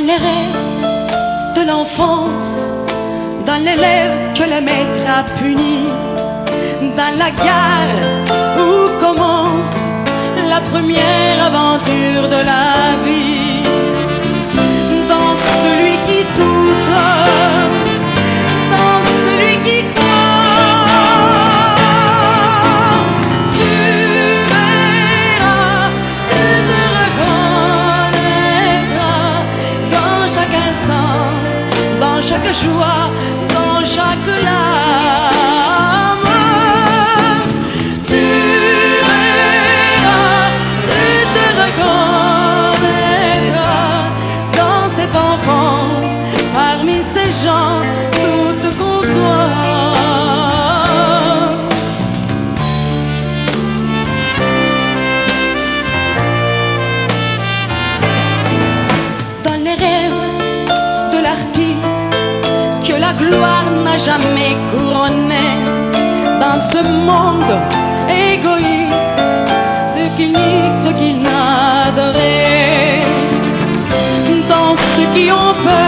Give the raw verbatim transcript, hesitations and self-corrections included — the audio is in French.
les rêves de l'enfance, dans l'élève que le maître a puni, dans la gare où commence la première aventure de la vie, dans celui qui doute, dans celui qui croit, tu verras, tu te reconnaîtras dans chaque instant, dans chaque joie, dans chaque larme. Tu verras, tu te reconnaîtras dans cet enfant, parmi ces gens, toutes comme toi. Dans les rêves de l'artiste que la gloire n'a jamais couronné, dans ce monde égoïste, ce qu'il nie, ce qu'il n'a adoré, dans ceux qui ont peur